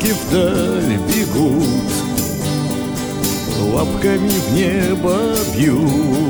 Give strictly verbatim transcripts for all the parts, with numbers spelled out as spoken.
Кролики вдаль бегут, лапками в небо бьют,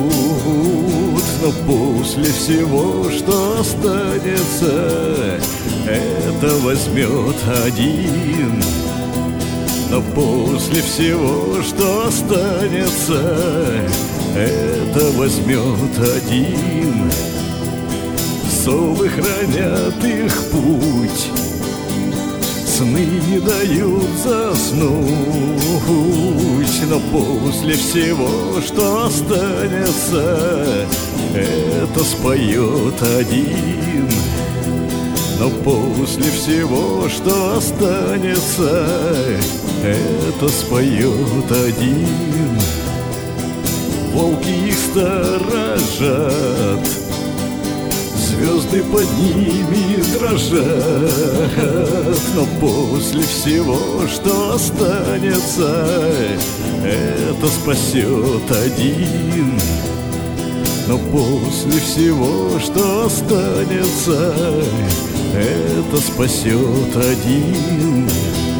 но после всего, что останется, это возьмет один. Но после всего, что останется, это возьмет один. Совы хранят их путь, сны не дают заснуть, но после всего, что останется, это споет один. Но после всего, что останется, это споет один. Волки их сторожат, звезды под ними дрожат, но после всего, что останется, это спасет один. Но после всего, что останется, это спасет один.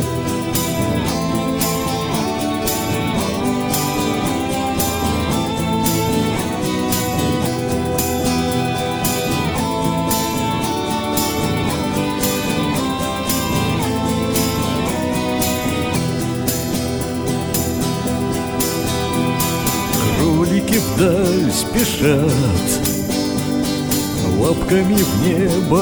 Кролики вдаль спешат, лапками в небо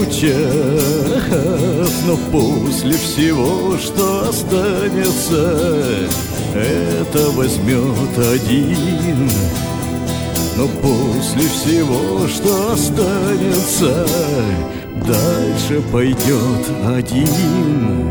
стучат, но после всего, что останется, это возьмет один. Но после всего, что останется, дальше пойдет один.